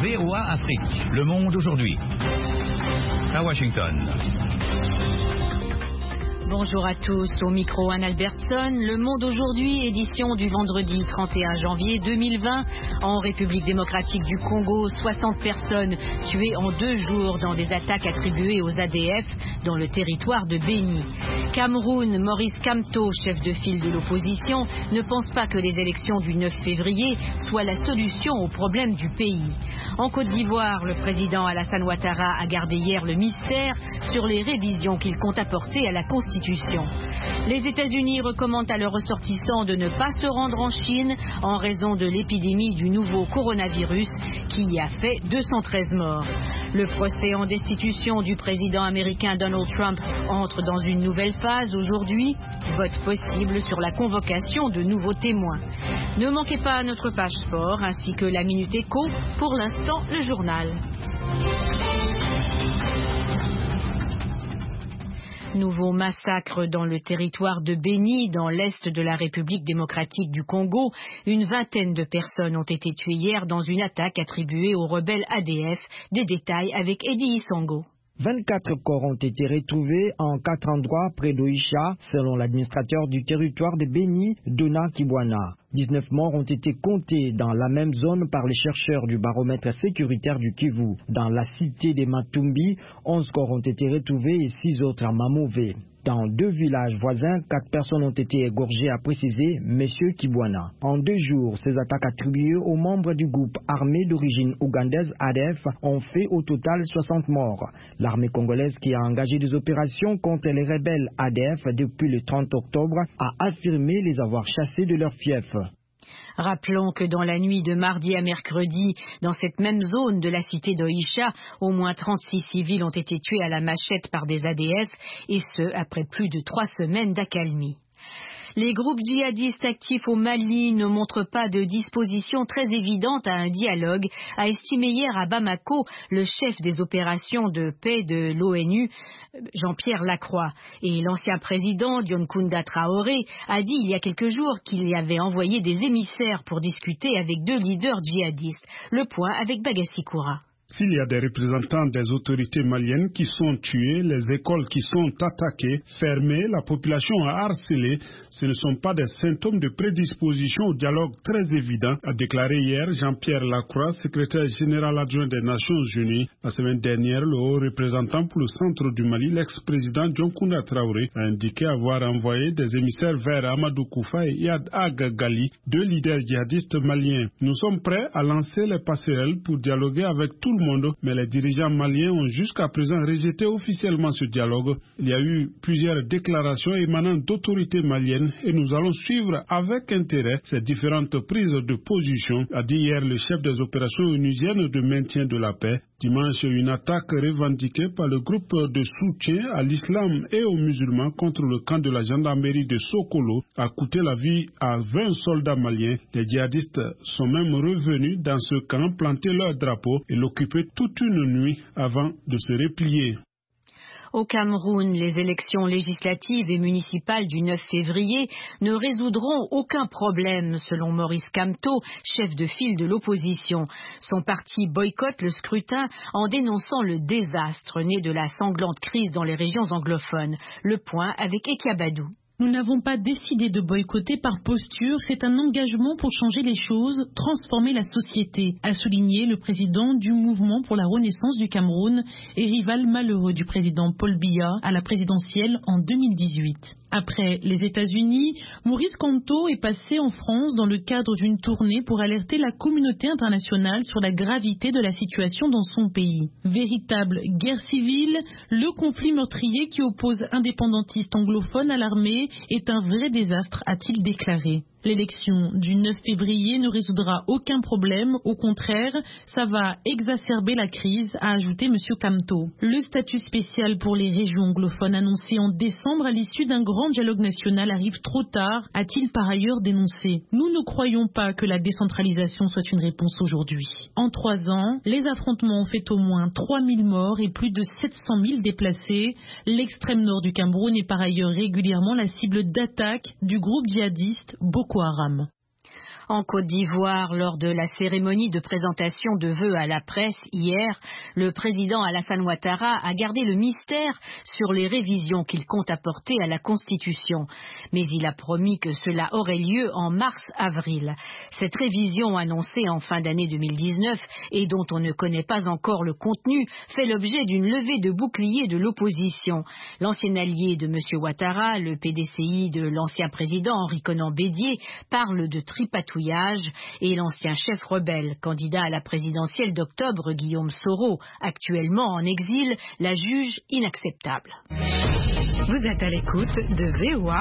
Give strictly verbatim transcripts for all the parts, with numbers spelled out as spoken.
V O A Afrique, Le Monde aujourd'hui. À Washington. Bonjour à tous, au micro Anne Albertson, Le Monde aujourd'hui, édition du vendredi trente et un janvier deux mille vingt. En République démocratique du Congo, soixante personnes tuées en deux jours dans des attaques attribuées aux A D F dans le territoire de Béni. Cameroun, Maurice Kamto, chef de file de l'opposition, ne pense pas que les élections du neuf février soient la solution aux problèmes du pays. En Côte d'Ivoire, le président Alassane Ouattara a gardé hier le mystère sur les révisions qu'il compte apporter à la Constitution. Les États-Unis recommandent à leurs ressortissants de ne pas se rendre en Chine en raison de l'épidémie du nouveau coronavirus qui y a fait deux cent treize morts. Le procès en destitution du président américain Donald Trump entre dans une nouvelle phase aujourd'hui. Vote possible sur la convocation de nouveaux témoins. Ne manquez pas notre page sport ainsi que la Minute Éco. Pour l'instant, le journal. Nouveau massacre dans le territoire de Béni, dans l'est de la République démocratique du Congo. Une vingtaine de personnes ont été tuées hier dans une attaque attribuée aux rebelles A D F. Des détails avec Eddie Isongo. vingt-quatre corps ont été retrouvés en quatre endroits près d'Oïcha, selon l'administrateur du territoire de Béni, Dona Kibwana. dix-neuf morts ont été comptés dans la même zone par les chercheurs du baromètre sécuritaire du Kivu. Dans la cité de Matumbi, onze corps ont été retrouvés et six autres à Mamové. Dans deux villages voisins, quatre personnes ont été égorgées, a précisé M. Kibwana. En deux jours, ces attaques attribuées aux membres du groupe armé d'origine ougandaise A D F ont fait au total soixante morts. L'armée congolaise, qui a engagé des opérations contre les rebelles A D F depuis le trente octobre, a affirmé les avoir chassés de leur fief. Rappelons que dans la nuit de mardi à mercredi, dans cette même zone de la cité d'Oïcha, au moins trente-six civils ont été tués à la machette par des A D F, et ce, après plus de trois semaines d'accalmie. Les groupes djihadistes actifs au Mali ne montrent pas de disposition très évidente à un dialogue, a estimé hier à Bamako le chef des opérations de paix de l'ONU, Jean-Pierre Lacroix. Et l'ancien président, Dioncounda Traoré, a dit il y a quelques jours qu'il y avait envoyé des émissaires pour discuter avec deux leaders djihadistes. Le point avec Bagassi Koura. S'il y a des représentants des autorités maliennes qui sont tués, les écoles qui sont attaquées, fermées, la population harcelée, ce ne sont pas des symptômes de prédisposition au dialogue très évident, a déclaré hier Jean-Pierre Lacroix, secrétaire général adjoint des Nations Unies. La semaine dernière, le haut représentant pour le centre du Mali, l'ex-président Dioncounda Traoré, a indiqué avoir envoyé des émissaires vers Amadou Koufa et Yad Ag Gali, deux leaders djihadistes maliens. Nous sommes prêts à lancer les passerelles pour dialoguer avec tout le monde, mais les dirigeants maliens ont jusqu'à présent rejeté officiellement ce dialogue. Il y a eu plusieurs déclarations émanant d'autorités maliennes et nous allons suivre avec intérêt ces différentes prises de position, a dit hier le chef des opérations onusiennes de maintien de la paix. Dimanche, une attaque revendiquée par le groupe de soutien à l'islam et aux musulmans contre le camp de la gendarmerie de Sokolo a coûté la vie à vingt soldats maliens. Les djihadistes sont même revenus dans ce camp, planter leur drapeau et l'occuper toute une nuit avant de se replier. Au Cameroun, les élections législatives et municipales du neuf février ne résoudront aucun problème, selon Maurice Kamto, chef de file de l'opposition. Son parti boycotte le scrutin en dénonçant le désastre né de la sanglante crise dans les régions anglophones. Le point avec Ekiabadou. Nous n'avons pas décidé de boycotter par posture, c'est un engagement pour changer les choses, transformer la société, a souligné le président du mouvement pour la renaissance du Cameroun et rival malheureux du président Paul Biya à la présidentielle en deux mille dix-huit. Après les États-Unis, Maurice Kamto est passé en France dans le cadre d'une tournée pour alerter la communauté internationale sur la gravité de la situation dans son pays. Véritable guerre civile, le conflit meurtrier qui oppose indépendantistes anglophones à l'armée est un vrai désastre, a-t-il déclaré. L'élection du neuf février ne résoudra aucun problème, au contraire, ça va exacerber la crise, a ajouté M. Kamto. Le statut spécial pour les régions anglophones annoncé en décembre à l'issue d'un grand dialogue national arrive trop tard, a-t-il par ailleurs dénoncé. Nous ne croyons pas que la décentralisation soit une réponse aujourd'hui. En trois ans, les affrontements ont fait au moins trois mille morts et plus de sept cent mille déplacés. L'extrême nord du Cameroun est par ailleurs régulièrement la cible d'attaques du groupe djihadiste Boko Haram. En Côte d'Ivoire, lors de la cérémonie de présentation de vœux à la presse hier, le président Alassane Ouattara a gardé le mystère sur les révisions qu'il compte apporter à la Constitution. Mais il a promis que cela aurait lieu en mars-avril. Cette révision annoncée en fin d'année deux mille dix-neuf et dont on ne connaît pas encore le contenu fait l'objet d'une levée de bouclier de l'opposition. L'ancien allié de M. Ouattara, le P D C I de l'ancien président Henri Konan Bédié, parle de tripatouillage et l'ancien chef rebelle, candidat à la présidentielle d'octobre, Guillaume Soro, actuellement en exil, la juge inacceptable. Vous êtes à l'écoute de V O A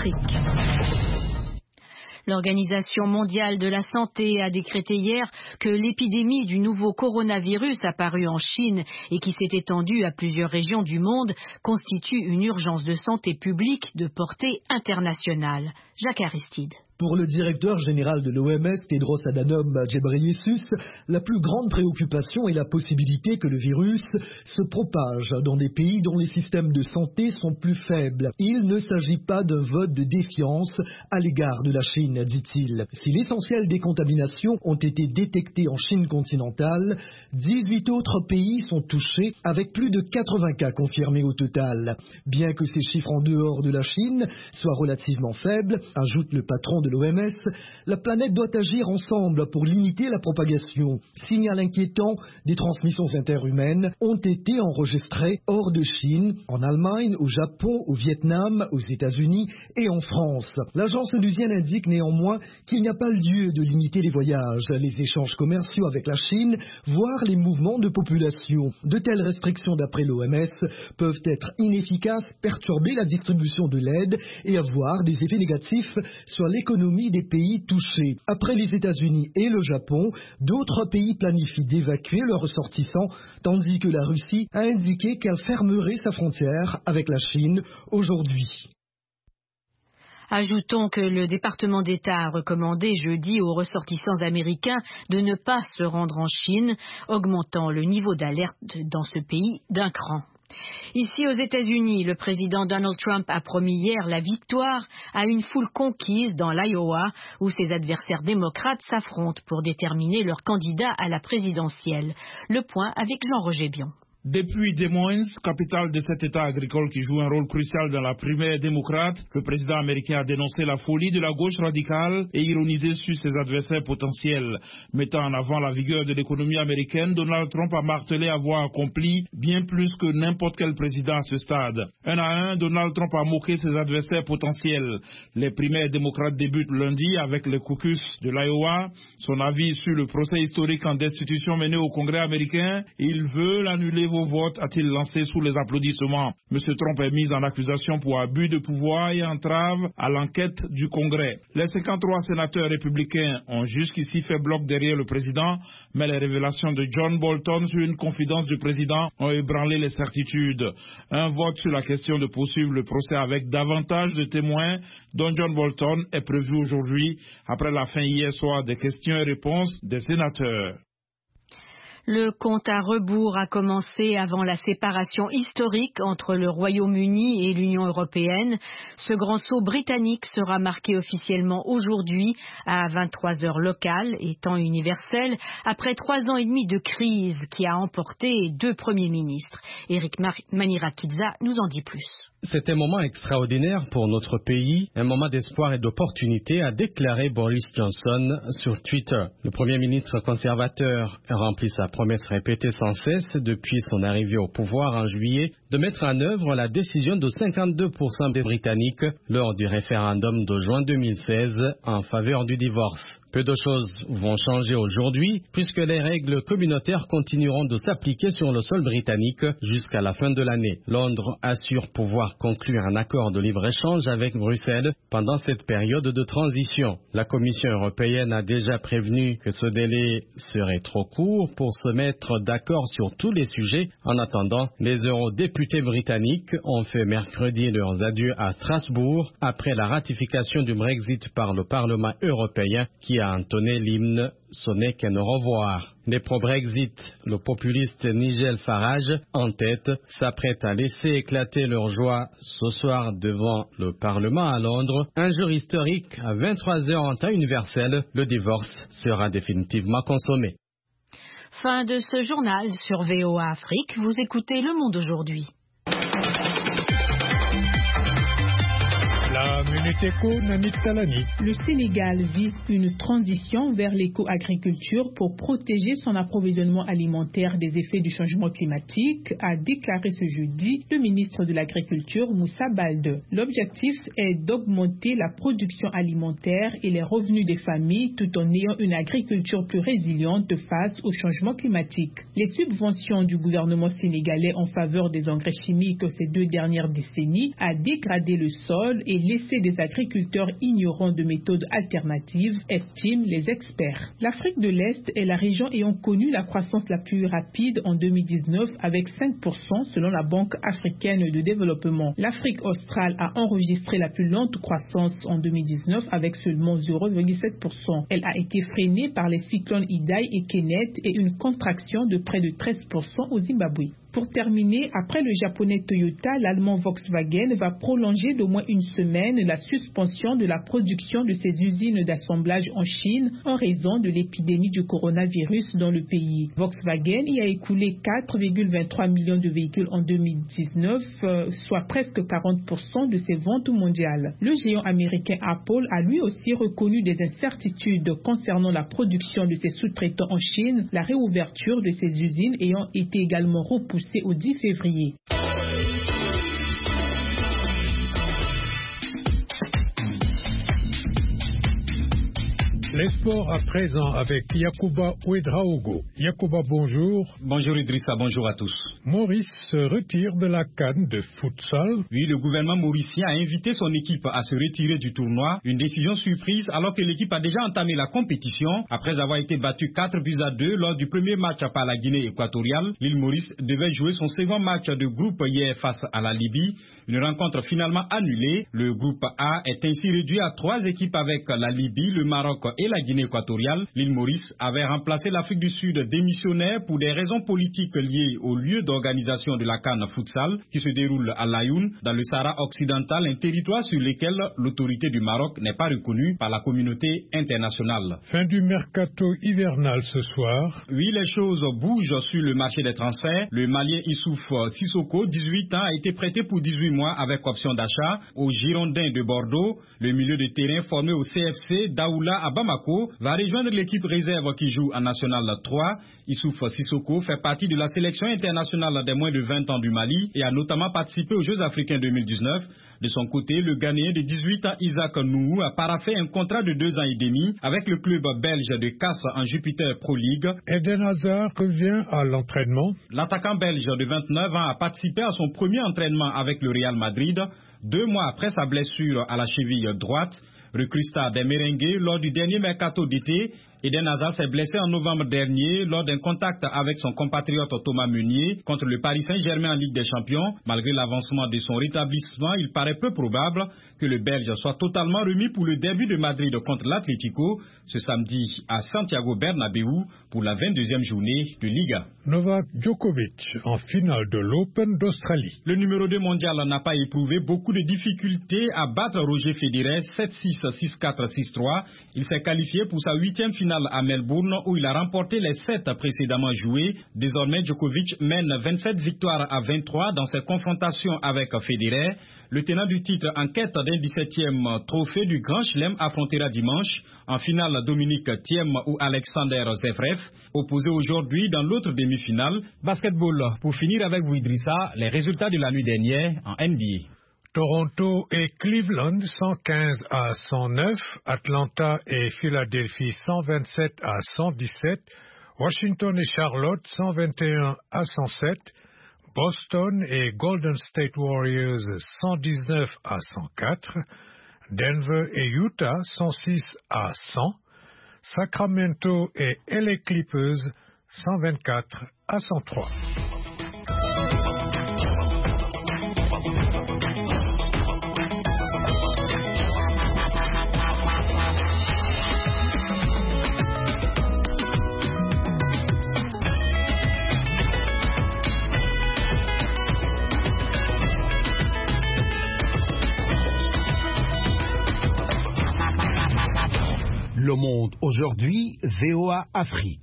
Afrique. L'Organisation mondiale de la santé a décrété hier que l'épidémie du nouveau coronavirus apparu en Chine et qui s'est étendue à plusieurs régions du monde constitue une urgence de santé publique de portée internationale. Jacques Aristide. Pour le directeur général de l'O M S, Tedros Adhanom Ghebreyesus, la plus grande préoccupation est la possibilité que le virus se propage dans des pays dont les systèmes de santé sont plus faibles. Il ne s'agit pas d'un vote de défiance à l'égard de la Chine, dit-il. Si l'essentiel des contaminations ont été détectées en Chine continentale, dix-huit autres pays sont touchés avec plus de quatre-vingts cas confirmés au total. Bien que ces chiffres en dehors de la Chine soient relativement faibles, ajoute le patron de l'O M S, la planète doit agir ensemble pour limiter la propagation. Signal inquiétant, des transmissions interhumaines ont été enregistrées hors de Chine, en Allemagne, au Japon, au Vietnam, aux États-Unis et en France. L'agence onusienne indique néanmoins qu'il n'y a pas lieu de limiter les voyages, les échanges commerciaux avec la Chine, voire les mouvements de population. De telles restrictions, d'après l'O M S, peuvent être inefficaces, perturber la distribution de l'aide et avoir des effets négatifs sur l'économie des pays touchés. Après les États-Unis et le Japon, d'autres pays planifient d'évacuer leurs ressortissants, tandis que la Russie a indiqué qu'elle fermerait sa frontière avec la Chine aujourd'hui. Ajoutons que le département d'État a recommandé jeudi aux ressortissants américains de ne pas se rendre en Chine, augmentant le niveau d'alerte dans ce pays d'un cran. Ici aux États-Unis, le président Donald Trump a promis hier la victoire à une foule conquise dans l'Iowa où ses adversaires démocrates s'affrontent pour déterminer leur candidat à la présidentielle. Le point avec Jean-Roger Bion. Depuis Des Moines, capitale de cet État agricole qui joue un rôle crucial dans la primaire démocrate, le président américain a dénoncé la folie de la gauche radicale et ironisé sur ses adversaires potentiels. Mettant en avant la vigueur de l'économie américaine, Donald Trump a martelé avoir accompli bien plus que n'importe quel président à ce stade. Un à un, Donald Trump a moqué ses adversaires potentiels. Les primaires démocrates débutent lundi avec le caucus de l'Iowa. Son avis sur le procès historique en destitution mené au Congrès américain, il veut l'annuler vos votes, a-t-il lancé sous les applaudissements. M. Trump est mis en accusation pour abus de pouvoir et entrave à l'enquête du Congrès. Les cinquante-trois sénateurs républicains ont jusqu'ici fait bloc derrière le président, mais les révélations de John Bolton sur une confidence du président ont ébranlé les certitudes. Un vote sur la question de poursuivre le procès avec davantage de témoins, dont John Bolton, est prévu aujourd'hui, après la fin hier soir des questions et réponses des sénateurs. Le compte à rebours a commencé avant la séparation historique entre le Royaume-Uni et l'Union européenne. Ce grand saut britannique sera marqué officiellement aujourd'hui à vingt-trois heures locales et temps universel, après trois ans et demi de crise qui a emporté deux premiers ministres. Eric Manirakidza nous en dit plus. C'est un moment extraordinaire pour notre pays, un moment d'espoir et d'opportunité, a déclaré Boris Johnson sur Twitter. Le Premier ministre conservateur remplit sa promesse répétée sans cesse depuis son arrivée au pouvoir en juillet de mettre en œuvre la décision de cinquante-deux pour cent des Britanniques lors du référendum de juin deux mille seize en faveur du divorce. Peu de choses vont changer aujourd'hui puisque les règles communautaires continueront de s'appliquer sur le sol britannique jusqu'à la fin de l'année. Londres assure pouvoir conclure un accord de libre-échange avec Bruxelles pendant cette période de transition. La Commission européenne a déjà prévenu que ce délai serait trop court pour se mettre d'accord sur tous les sujets. En attendant, les eurodéputés britanniques ont fait mercredi leurs adieux à Strasbourg après la ratification du Brexit par le Parlement européen qui a a entonné l'hymne « Ce n'est qu'un au revoir ». Des pro-Brexit, le populiste Nigel Farage, en tête, s'apprête à laisser éclater leur joie ce soir devant le Parlement à Londres. Un jour historique, à vingt-trois heures en temps universel, le divorce sera définitivement consommé. Fin de ce journal sur V O A Afrique. Vous écoutez Le Monde aujourd'hui. La Minute Éco, Namit Talani. Le Sénégal vise une transition vers l'éco-agriculture pour protéger son approvisionnement alimentaire des effets du changement climatique, a déclaré ce jeudi le ministre de l'Agriculture Moussa Baldé. L'objectif est d'augmenter la production alimentaire et les revenus des familles tout en ayant une agriculture plus résiliente face au changement climatique. Les subventions du gouvernement sénégalais en faveur des engrais chimiques ces deux dernières décennies a dégradé le sol et laisser des agriculteurs ignorants de méthodes alternatives, estiment les experts. L'Afrique de l'Est est la région ayant connu la croissance la plus rapide en deux mille dix-neuf avec cinq pour cent selon la Banque africaine de développement. L'Afrique australe a enregistré la plus lente croissance en deux mille dix-neuf avec seulement zéro virgule sept pour cent. Elle a été freinée par les cyclones Idai et Kenneth et une contraction de près de treize pour cent au Zimbabwe. Pour terminer, après le japonais Toyota, l'allemand Volkswagen va prolonger d'au moins une semaine la suspension de la production de ses usines d'assemblage en Chine en raison de l'épidémie du coronavirus dans le pays. Volkswagen y a écoulé quatre virgule vingt-trois millions de véhicules en deux mille dix-neuf, euh, soit presque quarante pour cent de ses ventes mondiales. Le géant américain Apple a lui aussi reconnu des incertitudes concernant la production de ses sous-traitants en Chine, la réouverture de ses usines ayant été également repoussée au dix février. Les sports à présent avec Yacouba Ouedraogo. Yacouba, bonjour. Bonjour Idrissa, bonjour à tous. Maurice se retire de la CAN de futsal. Oui, le gouvernement mauricien a invité son équipe à se retirer du tournoi. Une décision surprise alors que l'équipe a déjà entamé la compétition. Après avoir été battue quatre buts à deux lors du premier match par la Guinée équatoriale, l'île Maurice devait jouer son second match de groupe hier face à la Libye. Une rencontre finalement annulée. Le groupe A est ainsi réduit à trois équipes avec la Libye, le Maroc et la Guinée équatoriale. L'île Maurice avait remplacé l'Afrique du Sud démissionnaire pour des raisons politiques liées au lieu d'organisation de la CAN futsal qui se déroule à Laayoune, dans le Sahara occidental, un territoire sur lequel l'autorité du Maroc n'est pas reconnue par la communauté internationale. Fin du mercato hivernal ce soir. Oui, les choses bougent sur le marché des transferts. Le Malien Issouf Sissoko, dix-huit ans, a été prêté pour dix-huit mois avec option d'achat aux Girondins de Bordeaux. Le milieu de terrain formé au C F C Daoula à Bamako va rejoindre l'équipe réserve qui joue en National trois. Issouf Sissoko fait partie de la sélection internationale des moins de vingt ans du Mali et a notamment participé aux Jeux africains deux mille dix-neuf. De son côté, le Ghanéen de dix-huit ans Isaac Nouhou a paraphé un contrat de deux ans et demi avec le club belge de Casse en Jupiter Pro League. Eden Hazard revient à l'entraînement. L'attaquant belge de vingt-neuf ans a participé à son premier entraînement avec le Real Madrid, deux mois après sa blessure à la cheville droite. Recrue star des Merengues lors du dernier mercato d'été, Eden Hazard s'est blessé en novembre dernier lors d'un contact avec son compatriote Thomas Meunier contre le Paris Saint-Germain en Ligue des Champions. Malgré l'avancement de son rétablissement, il paraît peu probable que le Belge soit totalement remis pour le début de Madrid contre l'Atlético ce samedi à Santiago Bernabéu pour la vingt-deuxième journée de Liga. Novak Djokovic en finale de l'Open d'Australie. Le numéro deux mondial n'a pas éprouvé beaucoup de difficultés à battre Roger Federer sept six, six quatre, six trois. Il s'est qualifié pour sa huitième finale à Melbourne où il a remporté les sept précédemment joués. Désormais, Djokovic mène vingt-sept victoires à vingt-trois dans ses confrontations avec Federer. Le tenant du titre en quête d'un dix-septième trophée du Grand Chelem affrontera dimanche en finale Dominique Thiem ou Alexander Zverev, opposé aujourd'hui dans l'autre demi-finale. Basketball, pour finir avec vous Idrissa, les résultats de la nuit dernière en N B A. Toronto et Cleveland cent quinze à cent neuf, Atlanta et Philadelphie cent vingt-sept à cent dix-sept, Washington et Charlotte cent vingt et un à cent sept, Boston et Golden State Warriors cent dix-neuf à cent quatre, Denver et Utah cent six à cent, Sacramento et L A Clippers cent vingt-quatre à cent trois. Le Monde aujourd'hui, V O A Afrique.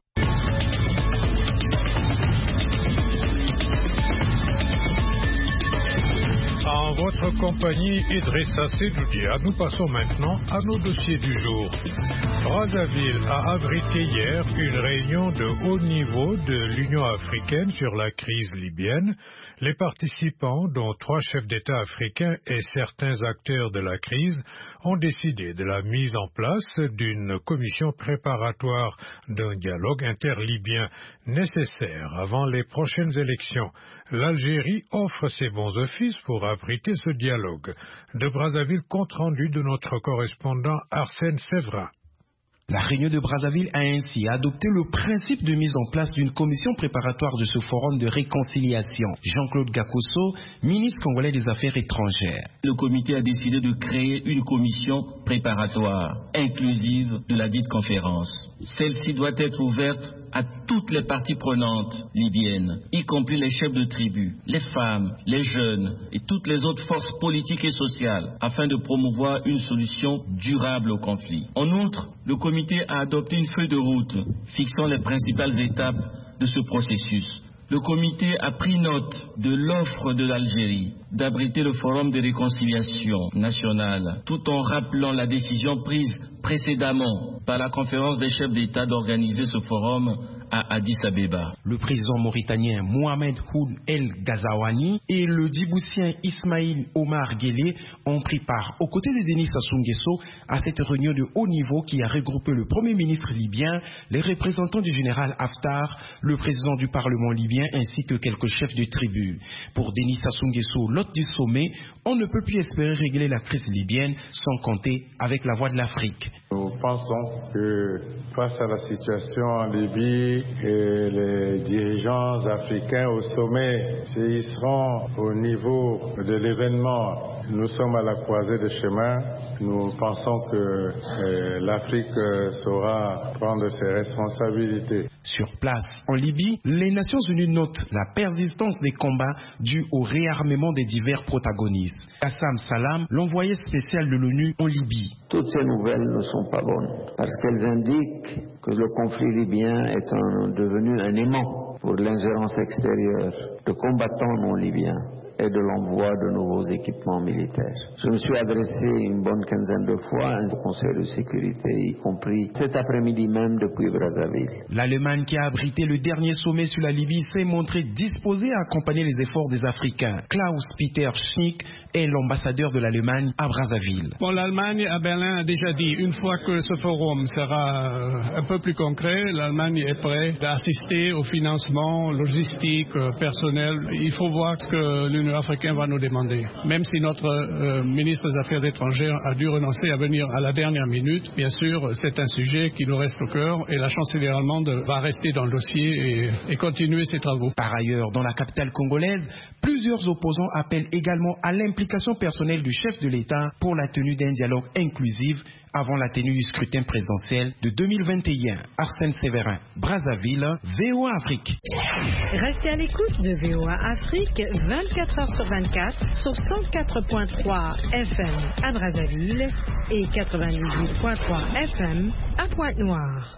En votre compagnie, Idrissa Sedoudia, nous passons maintenant à nos dossiers du jour. Brazzaville a abrité hier une réunion de haut niveau de l'Union africaine sur la crise libyenne. Les participants, dont trois chefs d'État africains et certains acteurs de la crise, ont décidé de la mise en place d'une commission préparatoire d'un dialogue interlibyen nécessaire avant les prochaines élections. L'Algérie offre ses bons offices pour abriter ce dialogue. De Brazzaville, compte rendu de notre correspondant Arsène Séverin. La réunion de Brazzaville a ainsi adopté le principe de mise en place d'une commission préparatoire de ce forum de réconciliation. Jean-Claude Gakoso, ministre congolais des Affaires étrangères. Le comité a décidé de créer une commission préparatoire inclusive de la dite conférence. Celle-ci doit être ouverte à toutes les parties prenantes libyennes, y compris les chefs de tribus, les femmes, les jeunes et toutes les autres forces politiques et sociales, afin de promouvoir une solution durable au conflit. En outre, le comité a adopté une feuille de route fixant les principales étapes de ce processus. Le comité a pris note de l'offre de l'Algérie d'abriter le forum de réconciliation nationale, tout en rappelant la décision prise précédemment par la conférence des chefs d'État d'organiser ce forum à Addis Abeba. Le président mauritanien Mohamed Ould El Ghazouani et le djiboutien Ismaïl Omar Guelleh ont pris part, aux côtés de Denis Sassou Nguesso, à cette réunion de haut niveau qui a regroupé le premier ministre libyen, les représentants du général Haftar, le président du Parlement libyen ainsi que quelques chefs de tribu. Pour Denis Sassou Nguesso, l'hôte du sommet, on ne peut plus espérer régler la crise libyenne sans compter avec la voix de l'Afrique. Nous pensons que face à la situation en Libye, et les dirigeants africains au sommet, s'ils seront au niveau de l'événement, nous sommes à la croisée des chemins. Nous pensons que euh, l'Afrique euh, saura prendre ses responsabilités. Sur place, en Libye, les Nations Unies notent la persistance des combats dus au réarmement des divers protagonistes. Qassam Salam, l'envoyé spécial de l'ONU en Libye. Toutes ces nouvelles ne sont pas bonnes parce qu'elles indiquent que le conflit libyen est un, devenu un aimant pour l'ingérence extérieure de combattants non libyens et de l'envoi de nouveaux équipements militaires. Je me suis adressé une bonne quinzaine de fois à un conseil de sécurité, y compris cet après-midi même depuis Brazzaville. L'Allemagne, qui a abrité le dernier sommet sur la Libye, s'est montrée disposée à accompagner les efforts des Africains. Klaus-Peter Schnick est l'ambassadeur de l'Allemagne à Brazzaville. Bon, l'Allemagne à Berlin a déjà dit, une fois que ce forum sera un peu plus concret, l'Allemagne est prête à assister au financement logistique, personnel. Il faut voir ce que l'Union africaine va nous demander. Même si notre euh, ministre des Affaires étrangères a dû renoncer à venir à la dernière minute, bien sûr, c'est un sujet qui nous reste au cœur et la chancelière allemande va rester dans le dossier et, et continuer ses travaux. Par ailleurs, dans la capitale congolaise, plusieurs opposants appellent également à l'implication personnelle du chef de l'État pour la tenue d'un dialogue inclusif avant la tenue du scrutin présidentiel de deux mille vingt et un. Arsène Séverin, Brazzaville, V O A Afrique. Restez à l'écoute de V O A Afrique vingt-quatre heures sur vingt-quatre sur cent quatre virgule trois F M à Brazzaville et quatre-vingt-dix-huit virgule trois F M à Pointe-Noire.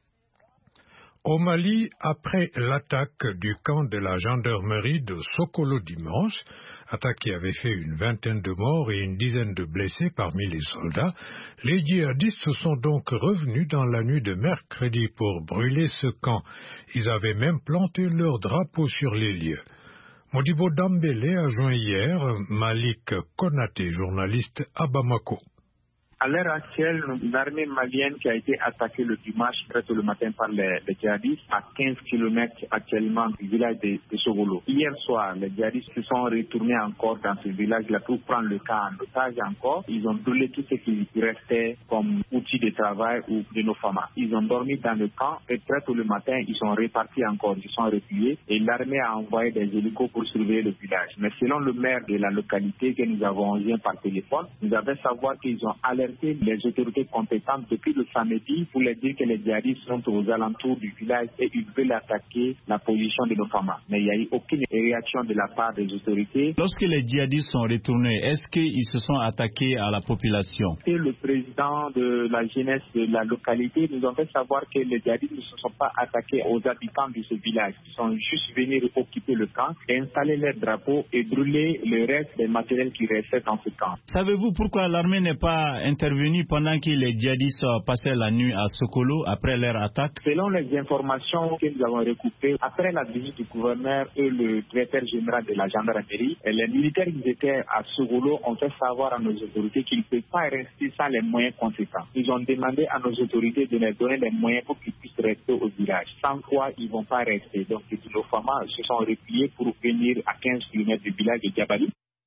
Au Mali, après l'attaque du camp de la gendarmerie de Sokolo dimanche, attaque qui avait fait une vingtaine de morts et une dizaine de blessés parmi les soldats, les djihadistes sont donc revenus dans la nuit de mercredi pour brûler ce camp. Ils avaient même planté leur drapeau sur les lieux. Modibo Dambélé a joint hier Malik Konaté, journaliste à Bamako. À l'heure actuelle, l'armée malienne qui a été attaquée le dimanche très tôt le matin par les, les djihadistes à quinze kilomètres actuellement du village de, de Sogolo. Hier soir, les djihadistes se sont retournés encore dans ce village-là pour prendre le camp en otage encore. Ils ont brûlé tout ce qui restait comme outils de travail ou de nos femmes. Ils ont dormi dans le camp et très tôt le matin, ils sont repartis encore, ils sont repliés et l'armée a envoyé des hélicos pour surveiller le village. Mais selon le maire de la localité que nous avons eu par téléphone, nous avons savoir qu'ils ont alerté alerté les autorités compétentes depuis le samedi pour leur dire que les djihadistes sont aux alentours du village et ils veulent attaquer la position de nos femmes. Mais il n'y a eu aucune réaction de la part des autorités. Lorsque les djihadistes sont retournés, est-ce qu'ils se sont attaqués à la population? Et le président de la jeunesse de la localité nous a fait savoir que les djihadistes ne se sont pas attaqués aux habitants de ce village. Ils sont juste venus occuper le camp, installer leurs drapeaux et brûler le reste des matériels qui restaient dans ce camp. Savez-vous pourquoi l'armée n'est pas intervenue pendant que les djihadistes passaient la nuit à Sokolo après leur attaque? Selon les informations que nous avons recoupées, après la visite du gouverneur et le directeur général de la gendarmerie, les militaires qui étaient à Sokolo ont fait savoir à nos autorités qu'ils ne peuvent pas rester sans les moyens conséquents. Ils ont demandé à nos autorités de leur donner les moyens pour qu'ils puissent rester au village, sans quoi ils ne vont pas rester. Donc nos femmes se sont repliées pour venir à quinze kilomètres du village de Djabali.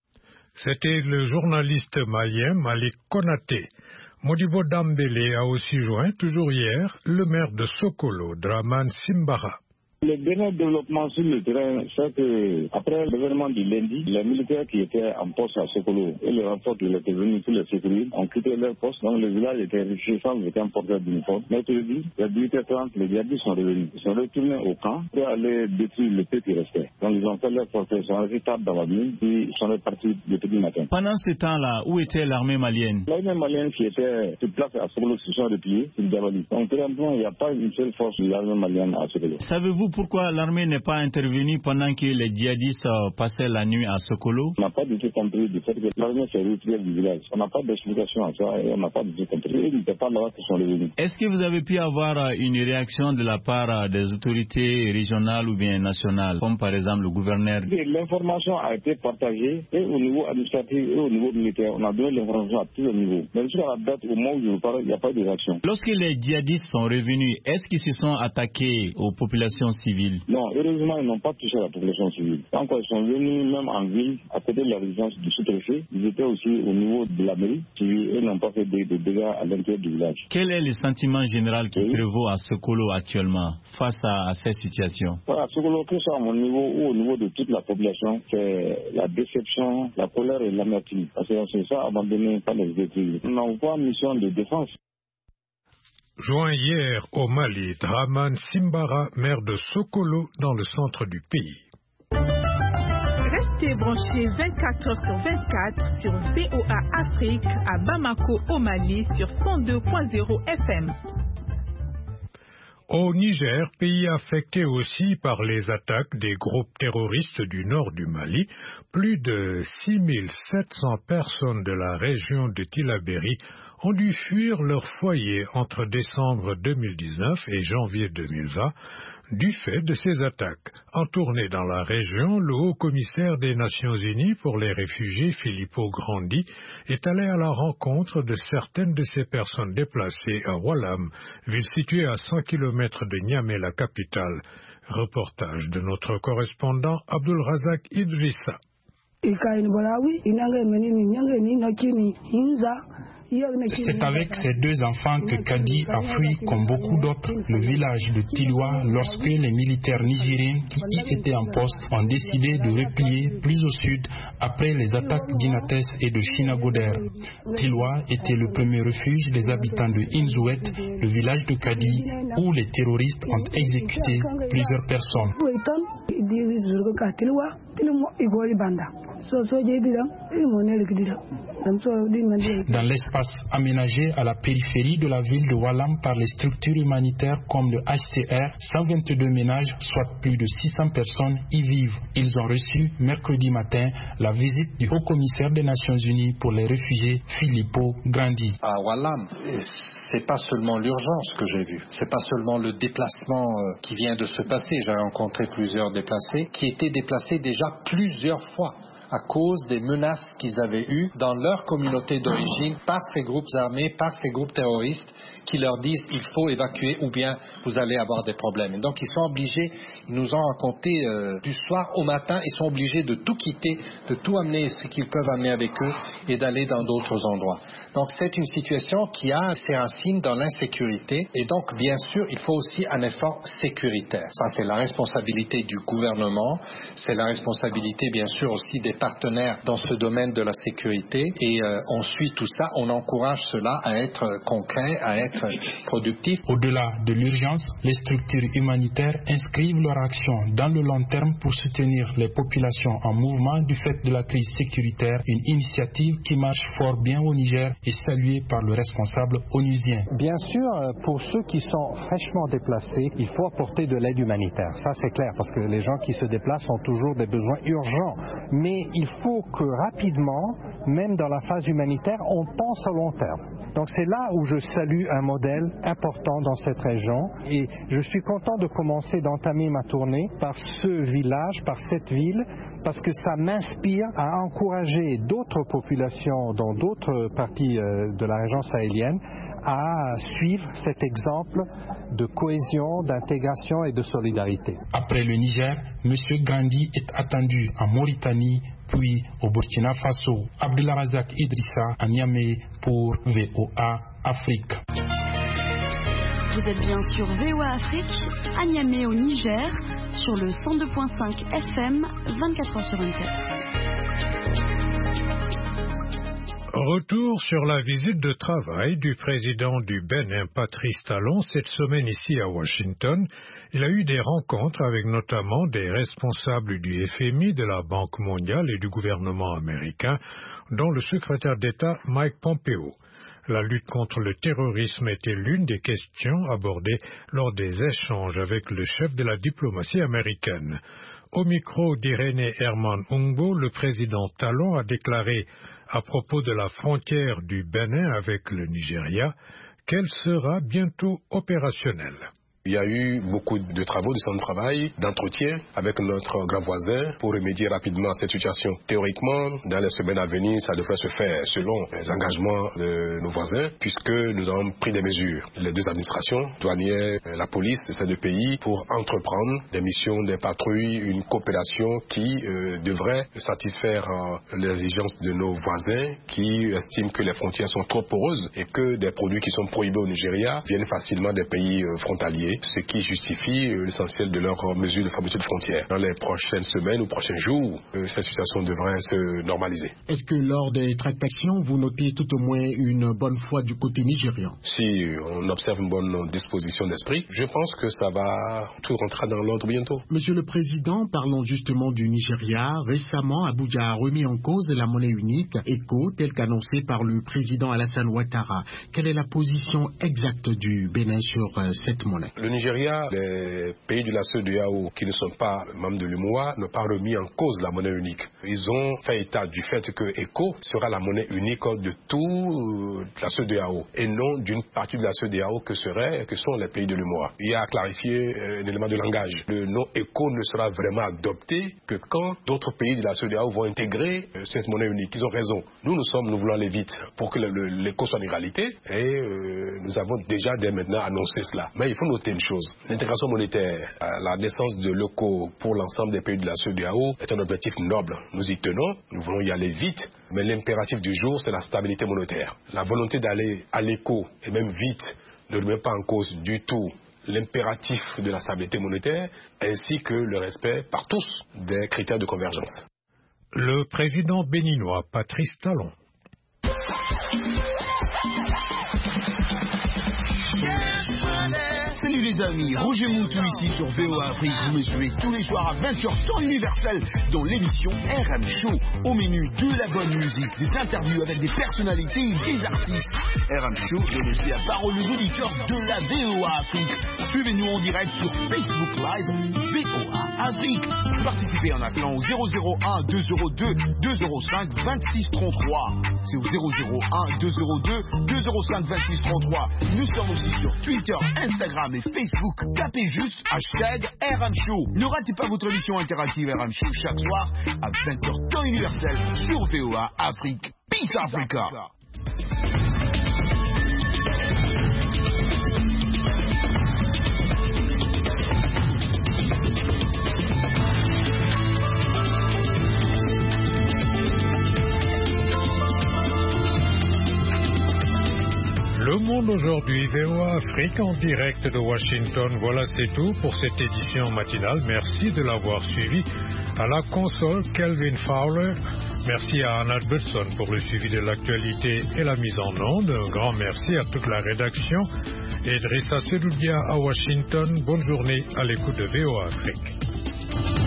C'était le journaliste malien Malik Konaté. Modibo Dambélé a aussi joint, toujours hier, le maire de Sokolo, Draman Simbara. Le dernier développement sur le terrain, c'est qu'après l'événement du lundi, les militaires qui étaient en poste à Sokolo et les renforts qui étaient venus pour les sécuriser ont quitté leur poste. Donc le village était réfugié sans aucun porteur d'uniforme. Mercredi, vers dix-huit heures trente, les djihadistes sont revenus. Ils sont retournés au camp pour aller détruire le peu qui restait. Donc ils ont fait leur portée, ils sont restés tard dans la nuit, puis ils sont repartis le petit matin. Pendant ce temps-là, où était l'armée malienne? L'armée malienne qui était sur place à Sokolo se sont repliés sur Djabali. Donc présentement, il n'y a pas une seule force de l'armée malienne à Sokolo. Savez-vous pourquoi l'armée n'est pas intervenue pendant que les djihadistes passaient la nuit à Sokolo? On n'a pas du tout compris du fait que l'armée s'est retirée du village. On n'a pas d'explication à ça et on n'a pas du tout compris. Ils n'étaient pas là qu'ils sont revenus. Est-ce que vous avez pu avoir une réaction de la part des autorités régionales ou bien nationales, comme par exemple le gouverneur? L'information a été partagée et au niveau administratif et au niveau militaire. On a donné l'information à tous les niveaux. Mais jusqu'à la date, au moment où je vous parle, il n'y a pas de réaction. Lorsque les djihadistes sont revenus, est-ce qu'ils se sont attaqués aux populations civiles? Non, heureusement, ils n'ont pas touché la population civile. Quand ils sont venus, même en ville, à côté de la résidence du sous-préfet, ils étaient aussi au niveau de la mairie, et n'ont pas fait de, de dégâts à l'intérieur du village. Quel est le sentiment général qui oui. prévaut à Sokolo actuellement face à, à cette situation? À Sokolo, que ce soit à mon niveau ou au niveau de toute la population, c'est la déception, la colère et l'amertume. Parce que c'est ça abandonné par les détruits. Nous n'avons pas mission de défense. Joint hier au Mali, Draman Simbara, maire de Sokolo, dans le centre du pays. Restez branchés vingt-quatre heures sur vingt-quatre sur V O A Afrique à Bamako au Mali sur cent deux point zéro F M. Au Niger, pays affecté aussi par les attaques des groupes terroristes du nord du Mali, plus de six mille sept cents personnes de la région de Tillabéri ont dû fuir leur foyer entre décembre deux mille dix-neuf et janvier deux mille vingt du fait de ces attaques. En tournée dans la région, le haut-commissaire des Nations Unies pour les réfugiés, Filippo Grandi, est allé à la rencontre de certaines de ces personnes déplacées à Walam, ville située à cent kilomètres de Niamey, la capitale. Reportage de notre correspondant Abdul Razak Idrissa. C'est avec ces deux enfants que Kadi a fui, comme beaucoup d'autres, le village de Tilwa lorsque les militaires nigériens qui y étaient en poste ont décidé de replier plus au sud après les attaques d'Inates et de Chinagoder. Tilwa était le premier refuge des habitants de Inzouet, le village de Kadi, où les terroristes ont exécuté plusieurs personnes. Dans l'espace aménagé à la périphérie de la ville de Walam par les structures humanitaires comme le H C R, cent vingt-deux ménages, soit plus de six cents personnes, y vivent. Ils ont reçu mercredi matin la visite du haut-commissaire des Nations Unies pour les réfugiés, Filippo Grandi. À Walam, c'est pas seulement l'urgence que j'ai vue, c'est pas seulement le déplacement qui vient de se passer. J'ai rencontré plusieurs déplacés qui étaient déplacés déjà plusieurs fois à cause des menaces qu'ils avaient eues dans leur communauté d'origine par ces groupes armés, par ces groupes terroristes qui leur disent il faut évacuer ou bien vous allez avoir des problèmes. Et donc ils sont obligés, ils nous ont raconté euh, du soir au matin, ils sont obligés de tout quitter, de tout amener ce qu'ils peuvent amener avec eux et d'aller dans d'autres endroits. Donc c'est une situation qui a ses racines dans l'insécurité et donc bien sûr il faut aussi un effort sécuritaire. Ça c'est la responsabilité du gouvernement, c'est la responsabilité bien sûr aussi des des partenaires dans ce domaine de la sécurité et euh, on suit tout ça, on encourage cela à être concret, à être productif. Au-delà de l'urgence, les structures humanitaires inscrivent leur action dans le long terme pour soutenir les populations en mouvement du fait de la crise sécuritaire, une initiative qui marche fort bien au Niger et saluée par le responsable onusien. Bien sûr, pour ceux qui sont fraîchement déplacés, il faut apporter de l'aide humanitaire. Ça, c'est clair, parce que les gens qui se déplacent ont toujours des besoins urgents. Mais il faut que rapidement, même dans la phase humanitaire, on pense à long terme. Donc c'est là où je salue un modèle important dans cette région et je suis content de commencer d'entamer ma tournée par ce village, par cette ville, parce que ça m'inspire à encourager d'autres populations dans d'autres parties de la région sahélienne à suivre cet exemple de cohésion, d'intégration et de solidarité. Après le Niger, M. Gandhi est attendu en Mauritanie, puis au Burkina Faso. Abdelrazak Idrissa à Niamey pour V O A Afrique. Vous êtes bien sur V O A Afrique, à Niamey au Niger, sur le cent deux virgule cinq F M, vingt-quatre heures sur vingt-quatre. Retour sur la visite de travail du président du Bénin, Patrice Talon, cette semaine ici à Washington. Il a eu des rencontres avec notamment des responsables du F M I, de la Banque mondiale et du gouvernement américain, dont le secrétaire d'État Mike Pompeo. La lutte contre le terrorisme était l'une des questions abordées lors des échanges avec le chef de la diplomatie américaine. Au micro d'Irénée Herman Ungbo, le président Talon a déclaré à propos de la frontière du Bénin avec le Nigeria qu'elle sera bientôt opérationnelle. Il y a eu beaucoup de travaux, de centres de travail, d'entretien avec notre grand voisin pour remédier rapidement à cette situation. Théoriquement, dans les semaines à venir, ça devrait se faire selon les engagements de nos voisins, puisque nous avons pris des mesures. Les deux administrations, douanières, la police de ces deux pays, pour entreprendre des missions, des patrouilles, une coopération qui euh, devrait satisfaire euh, les exigences de nos voisins qui estiment que les frontières sont trop poreuses et que des produits qui sont prohibés au Nigeria viennent facilement des pays euh, frontaliers, ce qui justifie l'essentiel de leurs mesures de fermeture de frontières. Dans les prochaines semaines ou prochains jours, cette situation devrait se normaliser. Est-ce que lors des tractations, vous notez tout au moins une bonne foi du côté nigérian? Si on observe une bonne disposition d'esprit, je pense que ça va tout rentrer dans l'ordre bientôt. Monsieur le Président, parlons justement du Nigeria. Récemment, Abuja a remis en cause la monnaie unique, ECO, telle qu'annoncée par le président Alassane Ouattara. Quelle est la position exacte du Bénin sur euh, cette monnaie? Le Nigeria, les pays de la C E D E A O qui ne sont pas membres de l'U M O A n'ont pas remis en cause la monnaie unique. Ils ont fait état du fait que ECO sera la monnaie unique de toute la C E D E A O et non d'une partie de la C E D E A O que, serait, que sont les pays de l'U M O A. Il y a à clarifier un élément de langage. Le nom ECO ne sera vraiment adopté que quand d'autres pays de la C E D E A O vont intégrer cette monnaie unique. Ils ont raison. Nous, nous sommes, nous voulons aller vite pour que l'ECO soit une réalité et euh, nous avons déjà dès maintenant annoncé cela. Mais il faut noter une chose. L'intégration monétaire, la naissance de l'ECO pour l'ensemble des pays de la C E D E A O est un objectif noble. Nous y tenons, nous voulons y aller vite, mais l'impératif du jour, c'est la stabilité monétaire. La volonté d'aller à l'ECO, et même vite, ne remet pas en cause du tout l'impératif de la stabilité monétaire, ainsi que le respect par tous des critères de convergence. Le président béninois, Patrice Talon. Salut les amis, Roger Moutou ici sur V O A Afrique. Vous me suivez tous les soirs à vingt heures temps universel dans l'émission R M Show. Au menu de la bonne musique, des interviews avec des personnalités et des artistes. R M Show donne aussi la parole aux auditeurs de la V O A Afrique. Suivez-nous en direct sur Facebook Live V O A Afrique. Participez en appelant au zéro zéro un deux zéro deux deux zéro cinq vingt-six trente-trois. C'est au zéro zéro un deux zéro deux deux zéro cinq vingt-six trente-trois. Nous sommes aussi sur Twitter, Instagram et Facebook. Tapez juste hashtag R M Show. Ne ratez pas votre émission interactive R M Show chaque soir à vingt heures temps universel sur V O A Afrique. Peace Africa. Le monde aujourd'hui V O A Afrique en direct de Washington. Voilà, c'est tout pour cette édition matinale. Merci de l'avoir suivi. À la console, Kelvin Fowler. Merci à Anna Hudson pour le suivi de l'actualité et la mise en onde. Un grand merci à toute la rédaction. Et Drissa Sedoudia à Washington. Bonne journée à l'écoute de V O A Afrique.